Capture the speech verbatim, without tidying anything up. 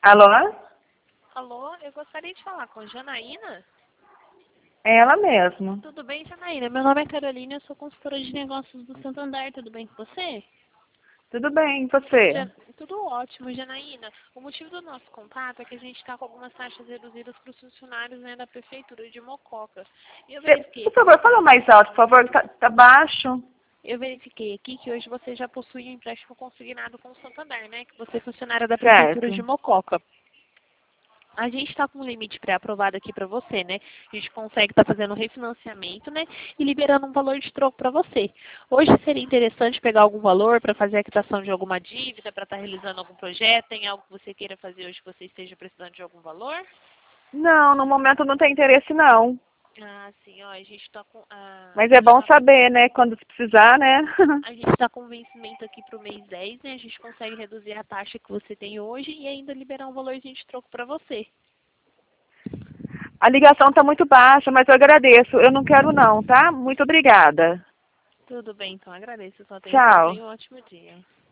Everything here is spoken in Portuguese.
Alô? Alô, eu gostaria de falar com Janaína. É ela mesmo. Tudo bem, Janaína? Meu nome é Carolina, eu sou consultora de negócios do Santander. Tudo bem com você? Tudo bem, e você? Ja- Tudo ótimo, Janaína. O motivo do nosso contato é que a gente está com algumas taxas reduzidas para os funcionários, né, da Prefeitura de Mococa. E eu Cê, verifiquei por aqui, favor, fala mais alto, por favor, tá, tá baixo. eu verifiquei aqui que hoje você já possui um empréstimo consignado com o Santander, né? Que você é funcionária da Prefeitura de Certo. Mococa. A gente está com um limite pré-aprovado aqui para você, né? A gente consegue estar fazendo um refinanciamento, né? E liberando um valor de troco para você. Hoje seria interessante pegar algum valor para fazer a quitação de alguma dívida, para estar realizando algum projeto? Tem algo que você queira fazer hoje que você esteja precisando de algum valor? Não, no momento não tem interesse não. Ah, sim, ó, a gente está com. A, a Mas é gente bom está saber, né, quando se precisar, né? a gente está com vencimento aqui para o mês dez, né? A gente consegue reduzir a taxa que você tem hoje e ainda liberar um valorzinho de troco para você. A ligação tá muito baixa, mas eu agradeço. Eu não quero não, tá? Muito obrigada. Tudo bem, então agradeço a sua atenção. Tchau. Tenha um ótimo dia.